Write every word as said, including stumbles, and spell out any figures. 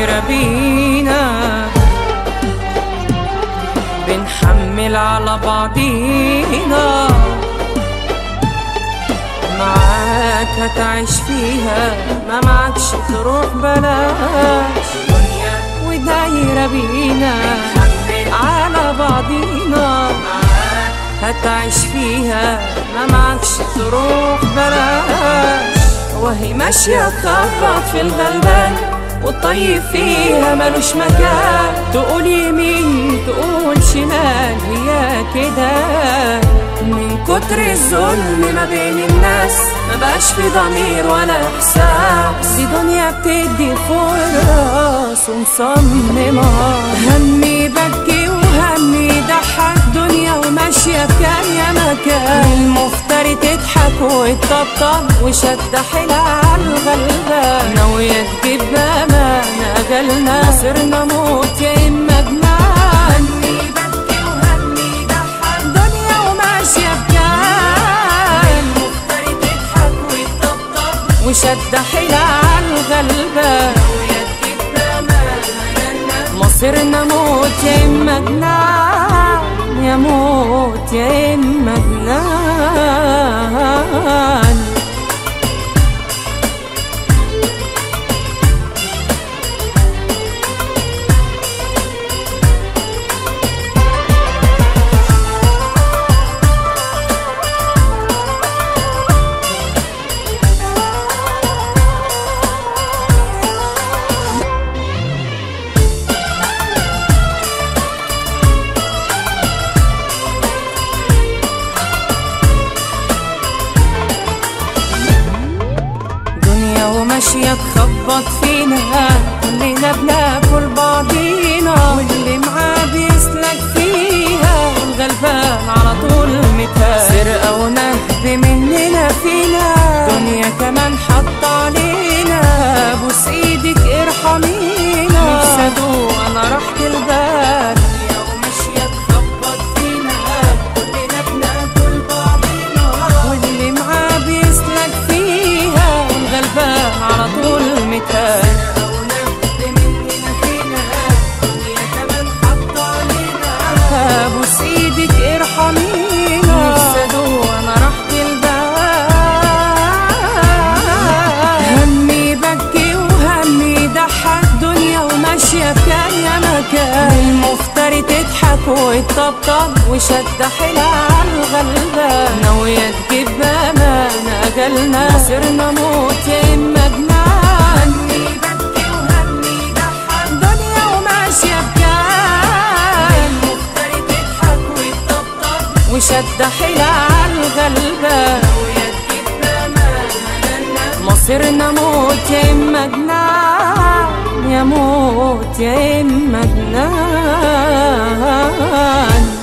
ودايرة بينا، بنحمل على بعضينا. معاك هتعيش فيها، ما معكش تروح بلاش. دنيا ودايرة بينا، بنحمل على بعضينا. هتعيش فيها، ما معكش تروح بلاش. وهي ماشية تخبط في الغلبان، والطيب فيها ملوش مكان. تقول يمين تقول شمال، هي كده. من كتر الظلم ما بين الناس، ما بقاش في ضمير ولا احساس. دي دنيا بتدي فرص ومصممة. همي بكي وهمي ضحك، دنيا وماشية بكاية مكان. المفتري تضحك وتطبطب، وشد حيلها عالغلبان. ناوية تجيب بأمانة أجلنا، صرنا موت يا إما جنان. همي بكي وهمي ضحك، دنيا وماشية بكاية. المفتري تضحك وتطبطب، وشد حيلها عالغلبان. ناوية تجيب بأمانة أجلنا، مصيرنا موت يا إما جنان. يا موت يا إما جنان. وماشية تخبط فينا، كلنا بناكل بعضينا. واللي معاه بيسلك فيها، والغلبان على طول متهان. سرقة ونهب مننا فينا، دنيا كمان حط علينا. بوس ايدك ارحمينا، نفسي ادوق انا راحة البال. وماشية تخبط فينا، كلنا بناكل بعضينا. واللي معاه بيسلك فيها، والغلبان على طول متهان. سرقة ونهب مننا فينا، دنيا كمان حط علينا. بوس ايدك ارحمينا، نفسي ادوق انا راحة البال. همي بكي وهمي ضحك، دنيا وماشية بكاية مكان. المفتري تضحك وتطبطب، وشد حيلها عالغلبان. ناوية تجيب بأمانة أجلنا، صرنا موت يا إما جنان. همي بكي وهمي ضحك، دنيا وماشية بكاية. المفتري تضحك وتطبطب، وشد حيلها عالغلبان. ناوية تجيب بأمانة أجلنا، مصيرنا موت يا إما جنان. يا موت يا إما جنان.